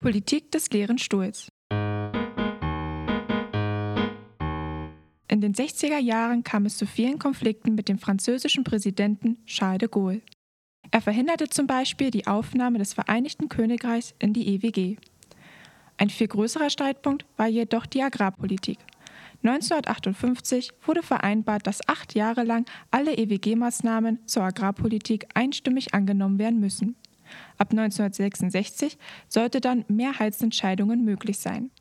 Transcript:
Politik des leeren Stuhls. In den 60er Jahren kam es zu vielen Konflikten mit dem französischen Präsidenten Charles de Gaulle. Er verhinderte zum Beispiel die Aufnahme des Vereinigten Königreichs in die EWG. Ein viel größerer Streitpunkt war jedoch die Agrarpolitik. 1958 wurde vereinbart, dass 8 Jahre lang alle EWG-Maßnahmen zur Agrarpolitik einstimmig angenommen werden müssen. Ab 1966 sollte dann Mehrheitsentscheidungen möglich sein.